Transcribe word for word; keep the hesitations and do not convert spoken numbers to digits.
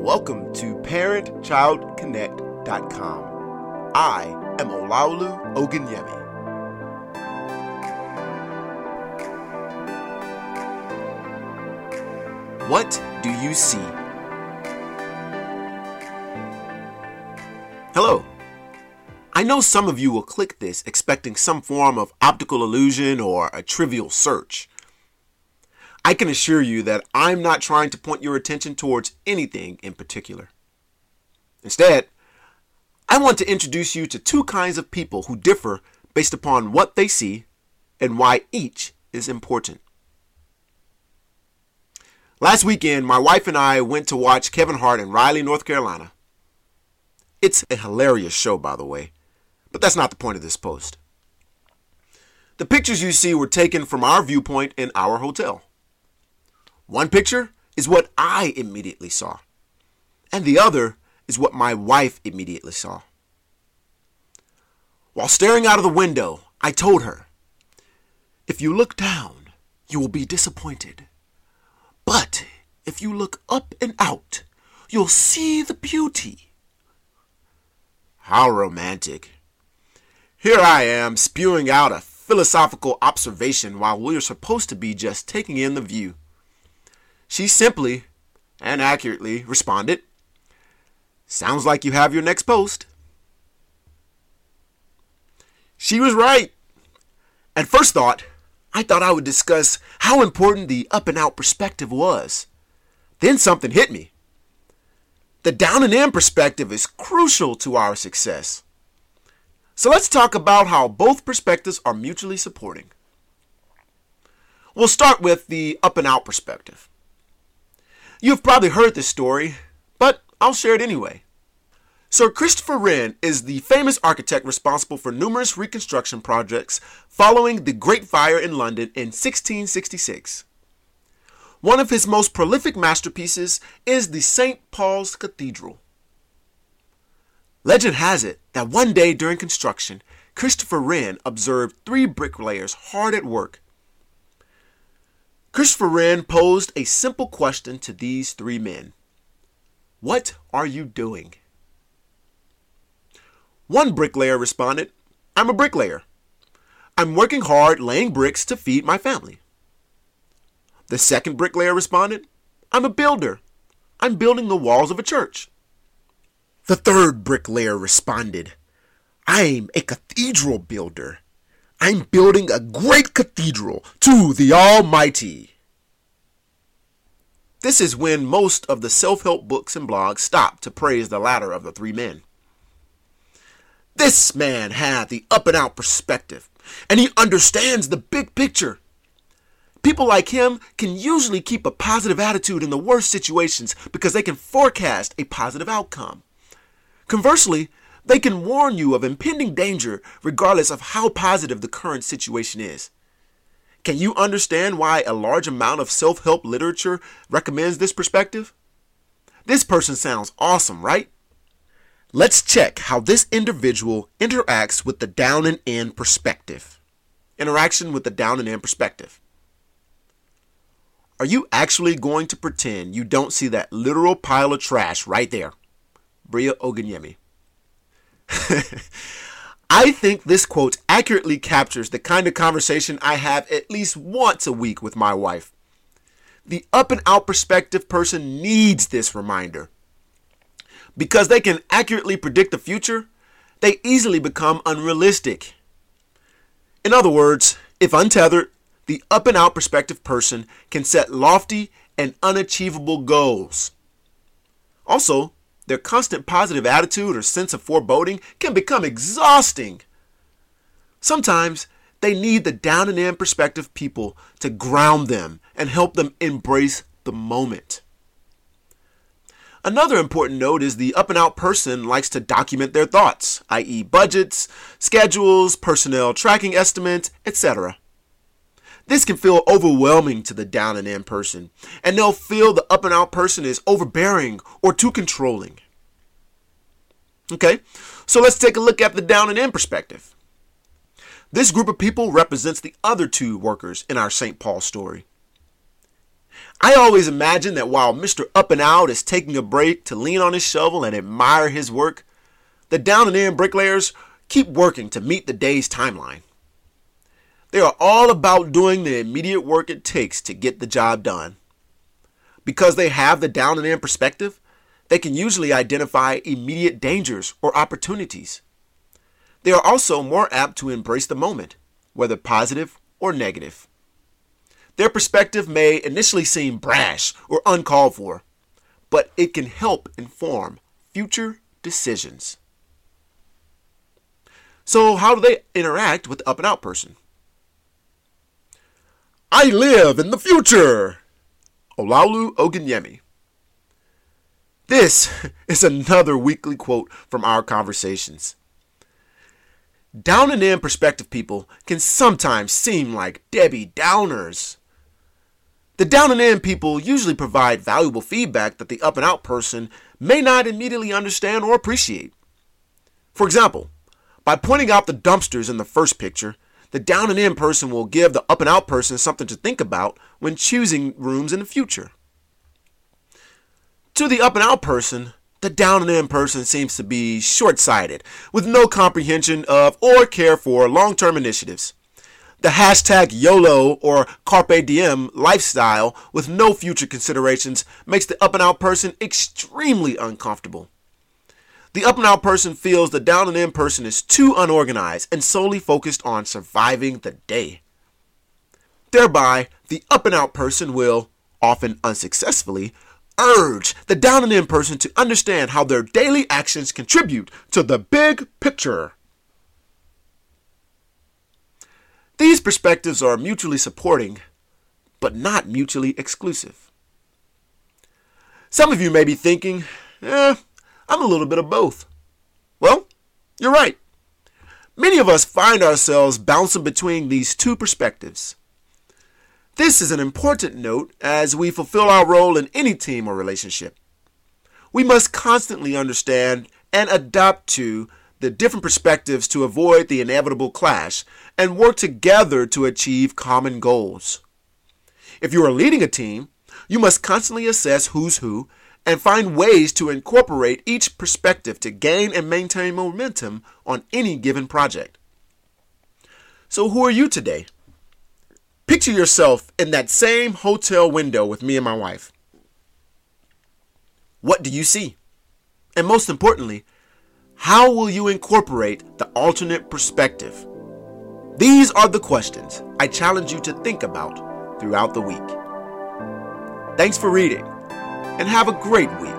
Welcome to parent child connect dot com. I am Olaolu Ogunyemi. What do you see? Hello. I know some of you will click this expecting some form of optical illusion or a trivial search. I can assure you that I'm not trying to point your attention towards anything in particular. Instead, I want to introduce you to two kinds of people who differ based upon what they see and why each is important. Last weekend, my wife and I went to watch Kevin Hart in Raleigh, North Carolina. It's a hilarious show, by the way, but that's not the point of this post. The pictures you see were taken from our viewpoint in our hotel. One picture is what I immediately saw, and the other is what my wife immediately saw. While staring out of the window, I told her, "If you look down, you will be disappointed. But if you look up and out, you'll see the beauty." How romantic. Here I am spewing out a philosophical observation while we're supposed to be just taking in the view. She simply and accurately responded, "Sounds like you have your next post." She was right. At first thought, I thought I would discuss how important the up and out perspective was. Then something hit me. The down and in perspective is crucial to our success. So let's talk about how both perspectives are mutually supporting. We'll start with the up and out perspective. You've probably heard this story, but I'll share it anyway. Sir Christopher Wren is the famous architect responsible for numerous reconstruction projects following the Great Fire in London in sixteen sixty-six. One of his most prolific masterpieces is the Saint Paul's Cathedral. Legend has it that one day during construction, Christopher Wren observed three bricklayers hard at work. Christopher Wren posed a simple question to these three men. "What are you doing?" One bricklayer responded, "I'm a bricklayer. I'm working hard laying bricks to feed my family." The second bricklayer responded, "I'm a builder. I'm building the walls of a church." The third bricklayer responded, "I'm a cathedral builder. I'm building a great cathedral to the Almighty." This is when most of the self-help books and blogs stop to praise the latter of the three men. This man had the up and out perspective, and he understands the big picture. People like him can usually keep a positive attitude in the worst situations because they can forecast a positive outcome. Conversely, they can warn you of impending danger regardless of how positive the current situation is. Can you understand why a large amount of self-help literature recommends this perspective? This person sounds awesome, right? Let's check how this individual interacts with the down and in perspective. Interaction with the down and in perspective. Are you actually going to pretend you don't see that literal pile of trash right there? Bria Ogunyemi. I think this quote accurately captures the kind of conversation I have at least once a week with my wife. The up and out perspective person needs this reminder. Because they can accurately predict the future, they easily become unrealistic. In other words, if untethered, the up and out perspective person can set lofty and unachievable goals. Also, their constant positive attitude or sense of foreboding can become exhausting. Sometimes they need the down and in perspective people to ground them and help them embrace the moment. Another important note is the up and out person likes to document their thoughts, that is budgets, schedules, personnel tracking estimates, et cetera. This can feel overwhelming to the down and in person, and they'll feel the up and out person is overbearing or too controlling. Okay, so let's take a look at the down and in perspective. This group of people represents the other two workers in our Saint Paul story. I I always imagine that while Mister Up and Out is taking a break to lean on his shovel and admire his work, the down and in bricklayers keep working to meet the day's timeline. They are all about doing the immediate work it takes to get the job done. Because they have the down and in perspective, they can usually identify immediate dangers or opportunities. They are also more apt to embrace the moment, whether positive or negative. Their perspective may initially seem brash or uncalled for, but it can help inform future decisions. So how do they interact with the up and out person? I live in the future. Olaolu Ogunyemi. This is another weekly quote from our conversations. Down and in perspective people can sometimes seem like Debbie Downers. The down and in people usually provide valuable feedback that the up and out person may not immediately understand or appreciate. For example, by pointing out the dumpsters in the first picture, the down and in person will give the up and out person something to think about when choosing rooms in the future. To the up and out person, the down and in person seems to be short-sighted, with no comprehension of or care for long-term initiatives. The hashtag YOLO or Carpe Diem lifestyle with no future considerations makes the up and out person extremely uncomfortable. The up and out person feels the down and in person is too unorganized and solely focused on surviving the day. Thereby, the up and out person will, often unsuccessfully, urge the down and in person to understand how their daily actions contribute to the big picture. These perspectives are mutually supporting, but not mutually exclusive. Some of you may be thinking, eh, I'm a little bit of both. Well, you're right. Many of us find ourselves bouncing between these two perspectives. This is an important note as we fulfill our role in any team or relationship. We must constantly understand and adapt to the different perspectives to avoid the inevitable clash and work together to achieve common goals. If you are leading a team, you must constantly assess who's who and find ways to incorporate each perspective to gain and maintain momentum on any given project. So who are you today? Picture yourself in that same hotel window with me and my wife. What do you see? And most importantly, how will you incorporate the alternate perspective? These are the questions I challenge you to think about throughout the week. Thanks for reading, and have a great week.